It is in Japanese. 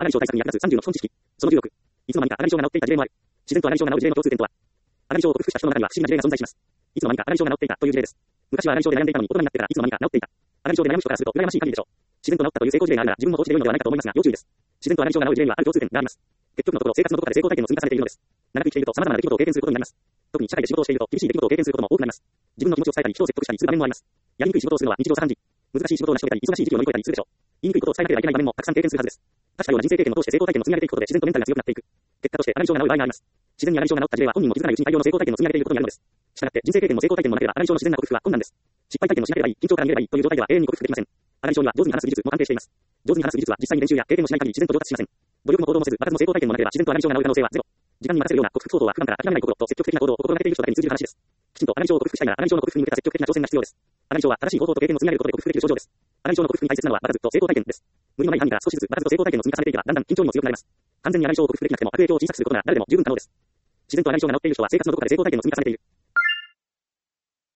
アガリ症対策に役立つ30の基本知識。その16。いつの間にかアガリ症が治っていた事例もある。自然とアガリ症が治る事例の共通点とは、アガリ症を克服した人の中には不思議な事例が存在します。いつの間にかアガリ症が治っていたという事例です。昔はアガリ症で悩んでいたのに大人になってからいつの間にか治っていた。アガリ症で悩む人からすると羨ましい限りでしょう。自然と治ったという成功事例があるなら自分もそうして良いのではないかと思いますが要注意です。自然とアガリ症が治る事例にはある共通点があります。結局のところ生活のどこかで成功体験の積み重ねているのです。長く生きていると様々な出来事を経験することになります。特に社会で仕事をしていると厳しい出来事を経験することも多くなります。自分の気持ちを伝えたり人を説得したりする場面もあります。やりにくい仕事をするのは日常茶飯事。難しい仕事を成し遂げたり忙しい時期を乗り越えたりするでしょう。言いにくいことを伝えなければいけない場面もたくさん経験するはずです。確かような人生経験を通して成功体験を積み上げていくことで自然とメンタルが強くなっていく。結果としてアガリ症が治る場合があります。自然にアガリ症が治った事例は本人も気づかないうちに大量の成功体験を積み上げていることになるのです。したがって人生経験も成功体験もなければアガリ症の自然な克服は困難です。失敗体験をしなければいい、緊張から逃げればいいという状態では永遠に克服できません。アガリ症には上手に話す技術も関係しています。上手に話す技術は実際に練習や経験をしない限り自然と上達しません。努力も行動もせず、場数も成功体験もなければ自然とアガリ症が治る可能性はゼロ。時間に任せるような克服方法は普段から諦めない心と積極的な行動を心がけている人だけに通じる話です。きちんとアガリ症を克服したいならアガリ症の克服に向けた積極的な挑戦が必要です。アガリ症は正しい方法と経験を積み上げることで克服できる症状です。アガリ症の克服に大切なのは場数と成功体験です。無理のない範囲から少しずつ場数と成功体験を積み重ねていけばだんだん緊張にも強くなります。完全にアガリ症を克服できなくても悪影響を小さくすることなら誰でも十分可能です。自然とアガリ症が治っている人は生活のどこかで成功体験を積み重ねている。